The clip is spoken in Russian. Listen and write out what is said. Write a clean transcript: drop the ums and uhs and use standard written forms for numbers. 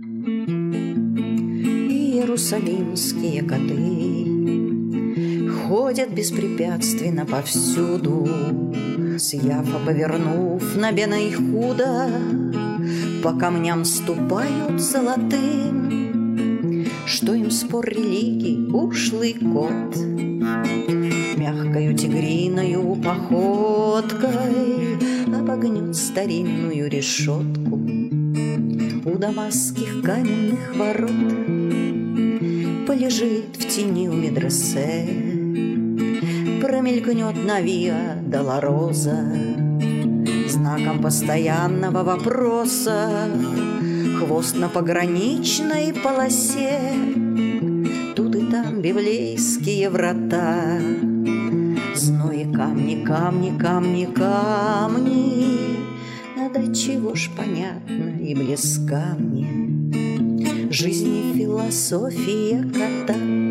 Иерусалимские коты ходят беспрепятственно повсюду, с Яфа повернув на Бена и Худа, по камням ступают золотым. Что им спор религий, ушлый кот, мягкою тигриною походкой обогнет старинную решетку у дамасских каменных ворот. Полежит в тени у медресе, промелькнет на Виа Долороза знаком постоянного вопроса, хвост на пограничной полосе. Тут и там библейские врата, зной камни, камни, камни, камни. Да чего ж понятно и близка мне жизнь и философия кота.